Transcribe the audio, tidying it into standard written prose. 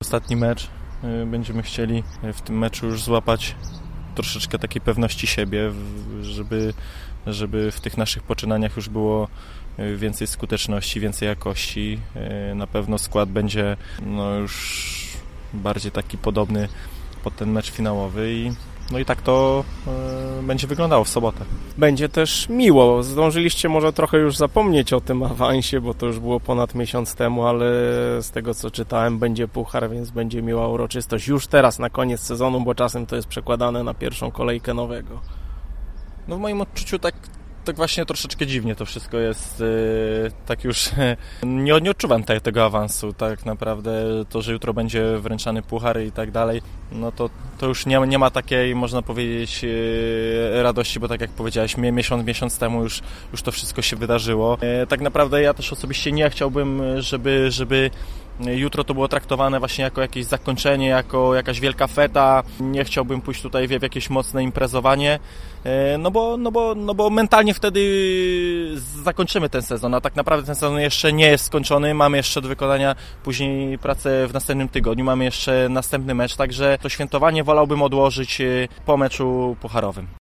Ostatni mecz, będziemy chcieli w tym meczu już złapać troszeczkę takiej pewności siebie, żeby w tych naszych poczynaniach już było więcej skuteczności, więcej jakości. Na pewno skład będzie już bardziej taki podobny pod ten mecz finałowy i tak to będzie wyglądało w sobotę. Będzie też miło. Zdążyliście może trochę już zapomnieć o tym awansie, bo to już było ponad miesiąc temu, ale z tego co czytałem będzie puchar, więc będzie miła uroczystość już teraz na koniec sezonu, bo czasem to jest przekładane na pierwszą kolejkę nowego. W moim odczuciu tak właśnie troszeczkę dziwnie to wszystko jest, tak już nie odczuwam tego awansu, tak naprawdę to, że jutro będzie wręczany puchar i tak dalej, no to już nie ma takiej, można powiedzieć, radości, bo tak jak powiedziałeś, miesiąc temu już to wszystko się wydarzyło. Tak naprawdę ja też osobiście nie chciałbym, żeby jutro to było traktowane właśnie jako jakieś zakończenie, jako jakaś wielka feta. Nie chciałbym pójść tutaj w jakieś mocne imprezowanie, no bo mentalnie wtedy zakończymy ten sezon, a tak naprawdę ten sezon jeszcze nie jest skończony. Mamy jeszcze do wykonania później pracę w następnym tygodniu, mamy jeszcze następny mecz, także to świętowanie wolałbym odłożyć po meczu pucharowym.